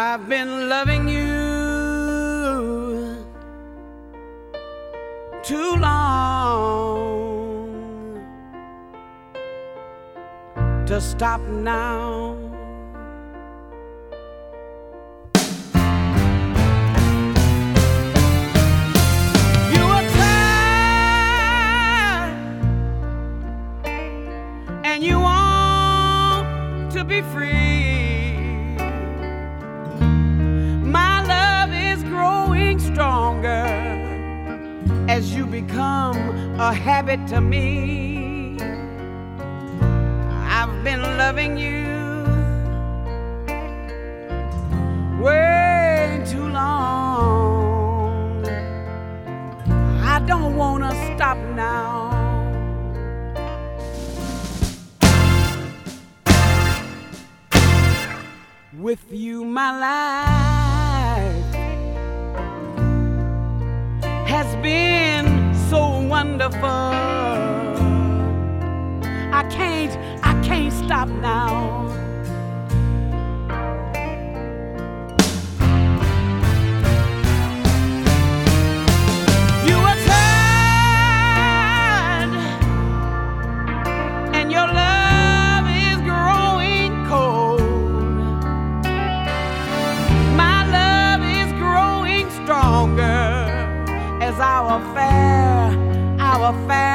I've been loving you too long to stop now. You are tired and you want to be free. Stronger as you become a habit to me. I've been loving you way too long. I don't want to stop now. With you, my life has been so wonderful. I can't stop now. You are tired and your love is growing cold. My love is growing stronger as our affair